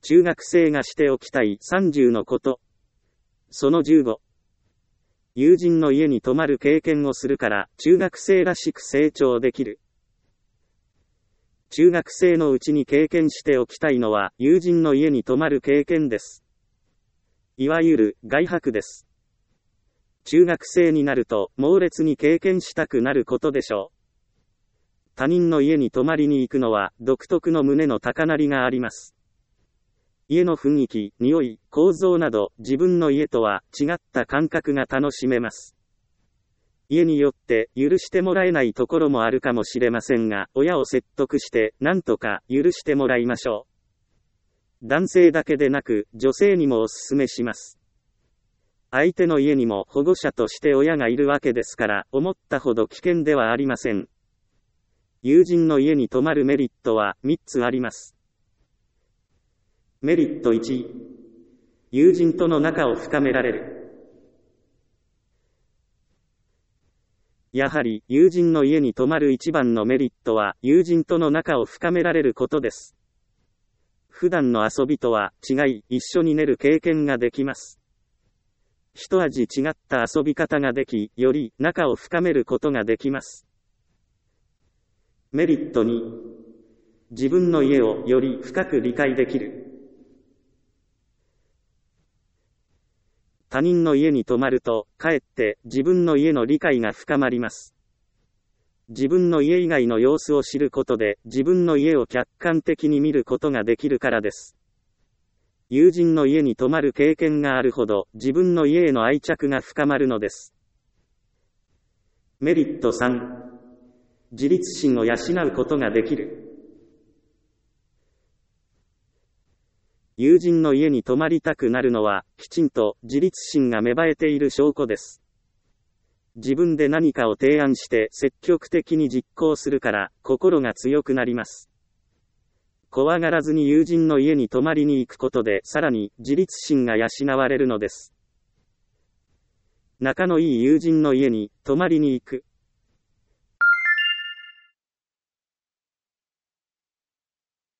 中学生がしておきたい30のこと。その15。友人の家に泊まる経験をするから、中学生らしく成長できる。中学生のうちに経験しておきたいのは、友人の家に泊まる経験です。いわゆる、外泊です。中学生になると、猛烈に経験したくなることでしょう。他人の家に泊まりに行くのは、独特の胸の高鳴りがあります。家の雰囲気、匂い、構造など、自分の家とは違った感覚が楽しめます。家によって許してもらえないところもあるかもしれませんが、親を説得して何とか許してもらいましょう。男性だけでなく、女性にもお勧めします。相手の家にも保護者として親がいるわけですから、思ったほど危険ではありません。友人の家に泊まるメリットは3つあります。メリット1、友人との仲を深められる。やはり、友人の家に泊まる一番のメリットは、友人との仲を深められることです。普段の遊びとは違い、一緒に寝る経験ができます。一味違った遊び方ができ、より仲を深めることができます。メリット2、自分の家をより深く理解できる。他人の家に泊まると、かえって自分の家の理解が深まります。自分の家以外の様子を知ることで、自分の家を客観的に見ることができるからです。友人の家に泊まる経験があるほど、自分の家への愛着が深まるのです。メリット3、自立心を養うことができる。友人の家に泊まりたくなるのは、きちんと自立心が芽生えている証拠です。自分で何かを提案して積極的に実行するから、心が強くなります。怖がらずに友人の家に泊まりに行くことで、さらに自立心が養われるのです。仲のいい友人の家に泊まりに行く。